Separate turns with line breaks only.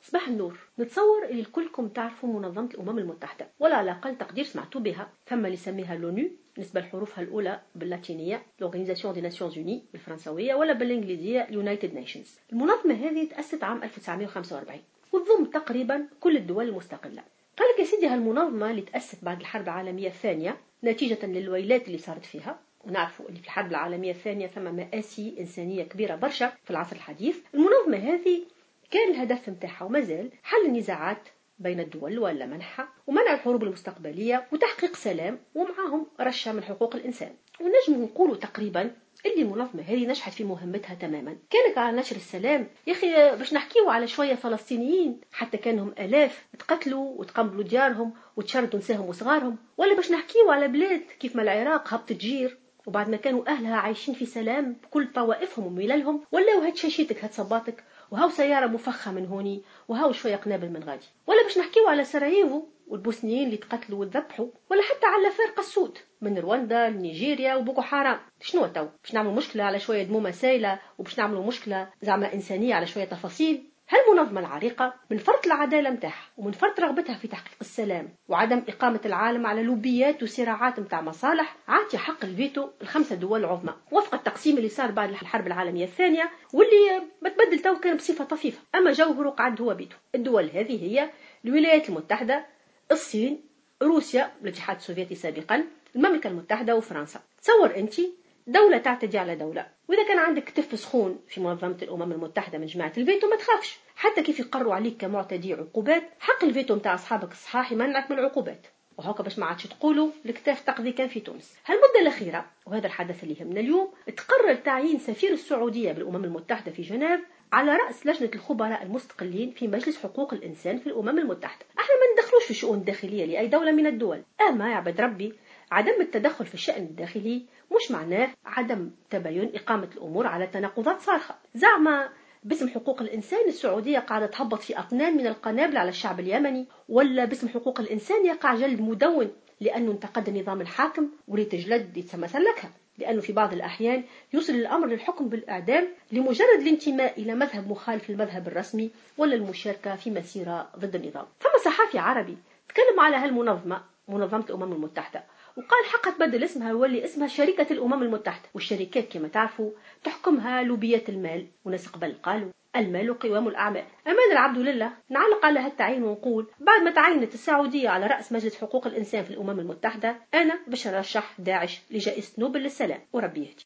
صباح النور. نتصور اللي الكلكم تعرفوا منظمة الأمم المتحدة، ولا على أقل تقدير سمعتوا بها. ثم اللي يسميها لونو بالنسبة لحروفها الأولى باللاتينية l'Organisation des Nations Unies بالفرنسوية، ولا بالإنجليزية United Nations. المنظمة هذه تأسست عام 1945 وتضم تقريبا كل الدول المستقلة. قال لك يا سيدي هالمنظمة اللي تأسست بعد الحرب العالمية الثانية نتيجة للويلات اللي صارت فيها، ونعرفوا اللي في الحرب العالمية الثانية ثم مآسي إنسانية كبيرة برشا في العصر الحديث. المنظمة هذه كان الهدف متاعها ومازال حل النزاعات بين الدول ولا منحها، ومنع الحروب المستقبلية، وتحقيق سلام، ومعهم رشة من حقوق الإنسان. ونجم نقولوا تقريبا اللي المنظمة هذه نجحت في مهمتها تماما. كانت على نشر السلام يا أخي، باش نحكيو على شوية فلسطينيين حتى كانهم آلاف تقتلوا وتقنبلوا ديارهم وتشردوا نساهم وصغارهم، ولا باش نحكيو على بلاد كيف ما العراق هبطت جير وبعد ما كانوا أهلها عايشين في سلام بكل طوائفهم ومللهم، ولاو هاد شاشيتك هاد صباطك، وهاو سيارة مفخة من هوني، وهاو شوية قنابل من غادي. ولا باش نحكيو على سراييفو والبوسنيين اللي تقتلوا وذبحوا، ولا حتى على فارق السود من رواندا لنيجيريا وبوكو حرام. شنو تو باش نعملوا مشكلة على شوية دمومة سايلة، وباش نعملوا مشكلة زعما إنسانية على شوية تفاصيل؟ هالمنظمة العريقة من فرط العدالة متاعها ومن فرط رغبتها في تحقيق السلام وعدم إقامة العالم على لوبيات وصراعات متاع مصالح، عاطي حق الفيتو ل5 دول عظمى وفق التقسيم اللي صار بعد الحرب العالمية الثانية، واللي بتبدل تو كان بصفة طفيفة، أما جوهره قعد هو بيتو. الدول هذه هي الولايات المتحدة، الصين، روسيا، الاتحاد السوفيتي سابقا، المملكة المتحدة وفرنسا. تصور أنت دولة تعتدي على دولة، وإذا كان عندك كتف سخون في منظمة الأمم المتحدة من جماعة الفيتو ما تخافش، حتى كيف يقروا عليك كمعتدي عقوبات حق الفيتو متاع أصحابك الصحاح يمنعك من العقوبات. وهكا باش ما عادش تقولوا الكتاف تقضي كان في تونس. هالمدة الأخيرة وهذا الحدث اللي يهمنا اليوم، تقرر تعيين سفير السعودية بالأمم المتحدة في جنيف على رأس لجنة الخبراء المستقلين في مجلس حقوق الإنسان في الأمم المتحدة. احنا ما ندخلوش في الشؤون الداخلية لأي دولة من الدول، أما يا عبد ربي عدم التدخل في الشأن الداخلي مش معناه عدم تبين إقامة الأمور على تناقضات صارخة. زعما باسم حقوق الإنسان السعودية قاعدة تهبط في أطنان من القنابل على الشعب اليمني، ولا باسم حقوق الإنسان يقع جلد مدون لأنه انتقد النظام الحاكم وريت جلد يتسمى سلكها، لأنه في بعض الأحيان يوصل الأمر للحكم بالإعدام لمجرد الانتماء إلى مذهب مخالف للمذهب الرسمي ولا المشاركة في مسيرة ضد النظام. فما صحافي عربي تكلم على هالمنظمة، منظمة الأمم المتحدة، وقال حقا تبدل اسمها وولي اسمها شركة الأمم المتحدة. والشركات كما تعرفوا تحكمها لوبيات المال، وناس قبل قالوا المال قوام الأعمال. أمان العبد لله. نعلق على هالتعيين ونقول بعد ما تعينت السعودية على رأس مجلس حقوق الإنسان في الأمم المتحدة، أنا باش نرشح داعش لجائزة نوبل للسلام وربي يهدي.